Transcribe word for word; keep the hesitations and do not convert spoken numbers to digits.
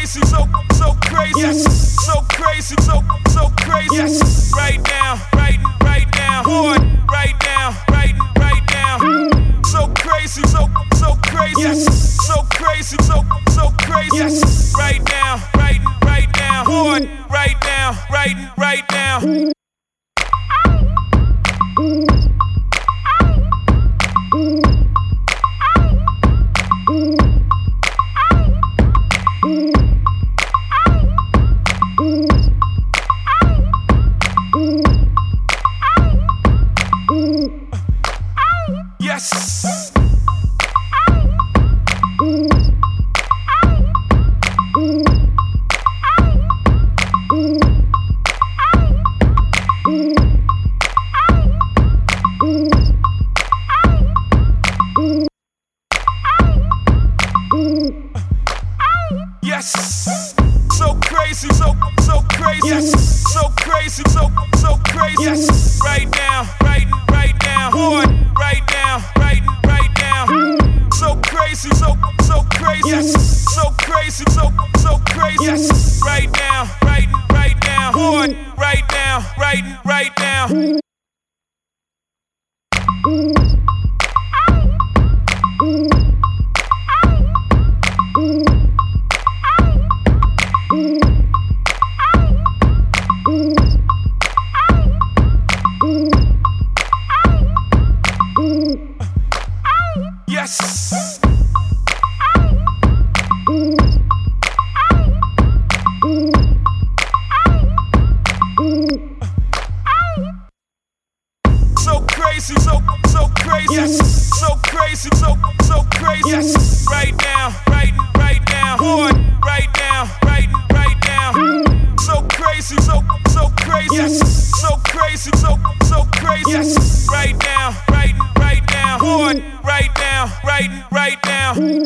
crazy, so so crazy, yes. So crazy, so so crazy, yes. Right now, right right now, boy, right now, right right now. So crazy, so so crazy, yes. So crazy, so so crazy, yes. Right now, right right now, boy, right now, right right now. Yes. Yes. So crazy, so so crazy, yes. So crazy, so so crazy, yes. Right now, right right now, boy, right now, right right now. So crazy, so so crazy, yes. So crazy, so so crazy, yes. Right now, right right now, boy, right now, right right now. Yes. So crazy, so so crazy, yes. So crazy, so so crazy, yes. Right now, right right now, boy, right now, right right now. So crazy, so so crazy, yes. So crazy, so so crazy, yes. Right now, right right now, boy, right now, right right now.